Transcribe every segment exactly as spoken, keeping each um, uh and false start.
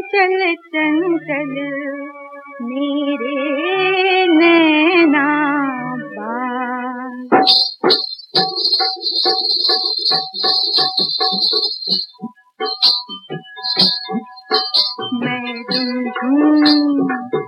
चंचल चंचल मेरे नैना बाज। मैं झूम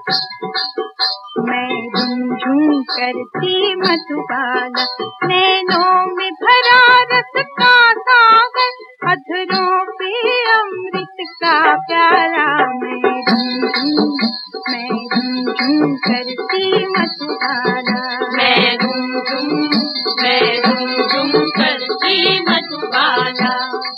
मैं झूम करती मधुबाला, नैनों में भरा रस का सागर, अधरों पे अमृत का प्याला। मैं झूम मैं झूम करती मधुबाला, मैं झूम मैं झूम करती मधुबाला।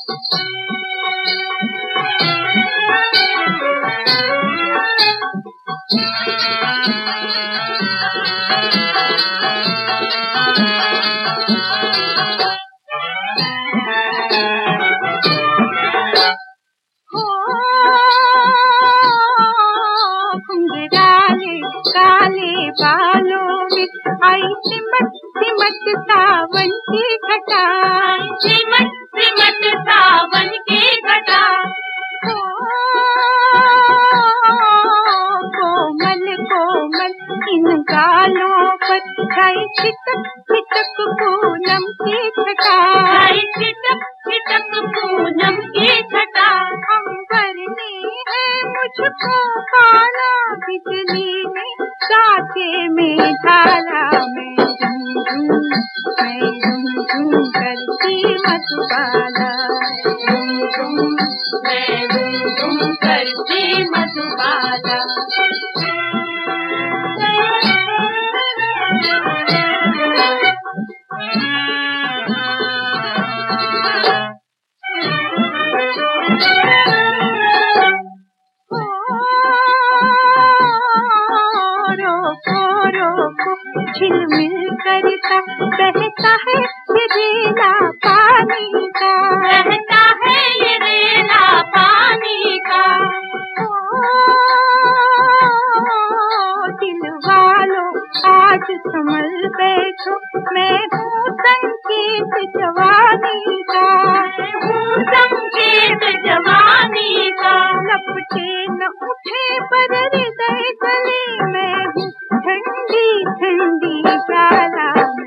काले बालों में आई सिमट सिमट सावन की घटा, सिमट सिमट सावन की घटा। कोमल कोमल इन गालों पर छाई छिटक छिटक पूनम की छटा, छिटक छिटक पूनम की छटा। अंबर ने है मुझको पाला, बिजली ने साथे में ढाला। मैं झूम मैं झूम करती मधुबाला, झूम मैं झूम करती मधुबाला। झिलमिल करता बहता है ये रेला पानी का, बहता है ये रेला पानी का। दिल वालों आज संभल बैठो, मैं हूँ संकेत जवानी का, हूँ संकेत जवानी का। लपटे न उठे पर हृदय गले, मैं हूँ ठंडी ठंडी प्याला।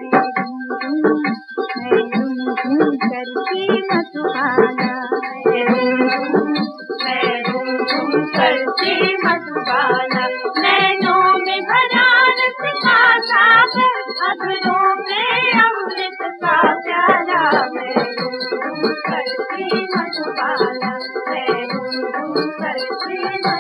मैं झूम करती मधुबाला, मैं झूम करती मधुबाला। नैनों में भरा रस का सागर, अधरों में अमृत का प्याला। मैं झूम करती मधुबाला, मैं झूम करती